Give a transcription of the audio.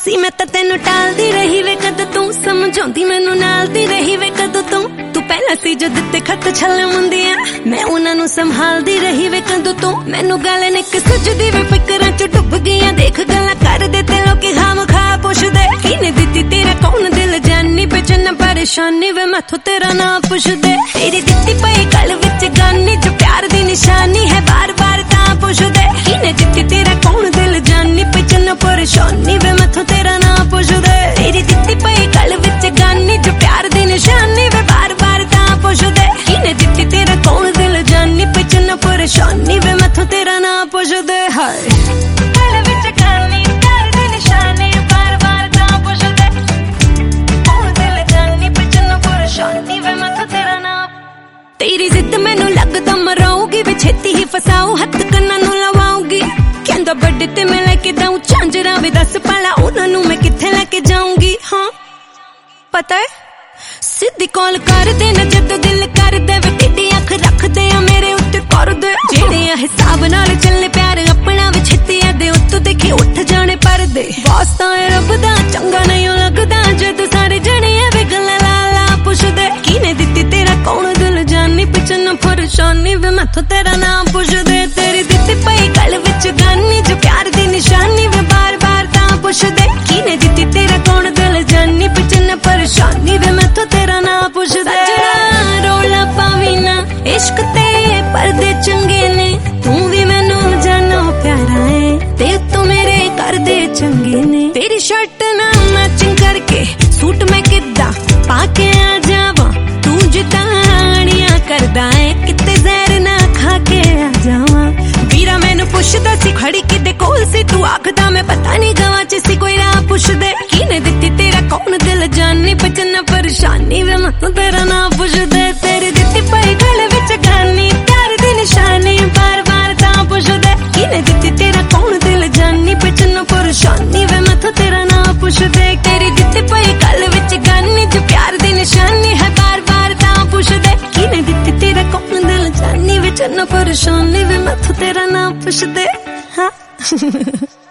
सी मैं तो तेनू टालदी रही वे कद तू समझाउंदी मैनू नालदी रही वे कद तू पहला सी जो दिते खत छल मुंदियां मैं उन्हां नू संभालदी रही वे कद तू मैनू गल निक सजदी वे फिकरां च डुब गईयां देख गल्लां कर दे ते लोकी खाम खा पुछदे किने दित्ती तेरा कौन दिल जानी बिच न परेशानी वे मैथों तेरा ना पुछदे तेरी दित्ती पई गल विच गानी जो प्यार दी निशानी है बार बार तां पुछदे किने दित्ती तेरा कौन दिल जानी बिच न परेशानी वे मैथों तेरा ना पुछदे तेरी दित्ती पई गल विच गानी जो प्यार दी निशानी वे बार बार तां पुछदे किने दित्ती तेरा कौन दिल जानी बिच न परेशानी वे मैथों तेरा ना पुछदे हाय गल विच गानी प्यार दी निशानी बार बार तां पुछदे कौन दिल जानी बिच न परेशानी वे मैथों तेरा ना तेरी जिद मैनू लगदा मराऊगी वे छेती ही फसाऊ हथ कन्नां नू लवाऊगी कहंदा बड़े ते मैं लेके दाऊं झांजरा वे दस पाला उन्हां नू मैं किथे लेके जाऊंगी हाँ पता है सीधी कॉल कर दे न जदों दिल कर दे वे टेढ़ी अख रख दे मेरे उत्ते कर दे जेड़े हिसाब नाल चलने प्यार अपना वे छेती दे उत्तों देखी उठ जाने पर दे वास्ता है रब दा चंगा नहीं लगदा जदों सारे जने वे गल्लां ला ला पुछदे किने दित्ती तेरा कौन दिल जानी पिछ न परेशानी वे मैथों तेरा नाम पुछदे तेरी दित्ती पई गल विच गानी जो प्यार दी निशानी वे बार बार तां पुछदे किने दित्ती तेरा कौन दिल जानी पिछ न परेशानी वे मैथों तेरा नाम पुछदे रोला पावी ना इश्क ते पर्दे चंगे ने तू भी मैनू जानो प्यारा है ते तू मेरे कर दे चंगे ने तेरी शर्ट ना मैचिंग करके सूट मैं किद्दां पाके आ जावां तू जितानियां करदा है किते जहर ना खा के आ जावां वीरा मैनू पुछदा सी खड़ी किदे कोल सी तू आखदा मैं पता नहीं गवां च सी कोई राह पुछदे किने दित्ती तेरा कौन दिल जानी पिछ न परेशानी वे मैथों तेरा ना पुछदे तेरी दित्ती पई गल विच गानी प्यार दी निशानी बार बार तां पुछदे किने दित्ती तेरा कौन दिल जानी पिछ न परेशानी वे मैथों तेरा ना पुछदे तेरी दित्ती पई गल विच गानी जो प्यार दी निशानी है बार बार तां पुछदे किने दित्ती तेरा कौन दिल जानी विच न परेशानी वे मैथों तेरा ना पुछदे हाँ